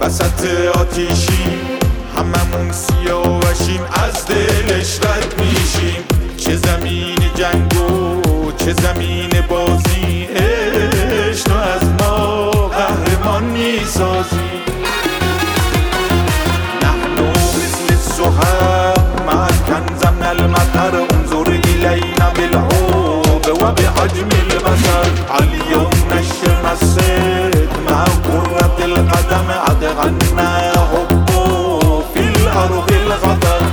وسط آتیشی هممون سیاوشیم، از دلش رد میشیم. چه زمین جنگ و چه زمین بازی، عشق تو از ما قهرمان میسازی. نحن مثل السحاب مع كنز من المطر، انظر إلينا بالعوب وبحجم البشر. اليوم نشم الصيد مع كرة القدم، عد غنى حبه في الأرض الخطر.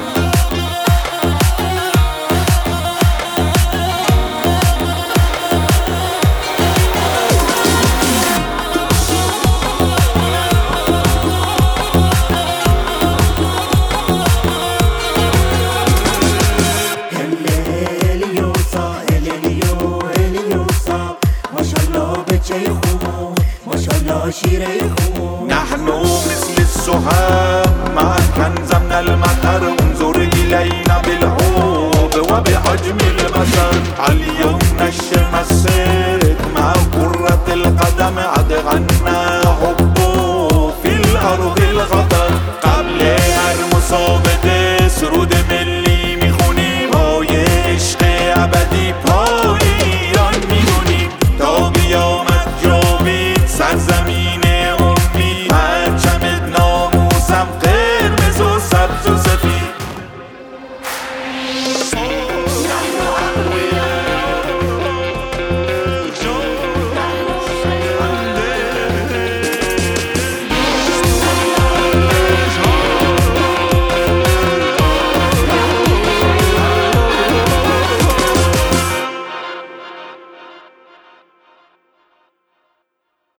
نحن مثل السحاب مع كنز من المطر، انظر إلينا بالعوب وبحجم البشر. اليوم نشم الصيد مع كرة القدم، عد غنى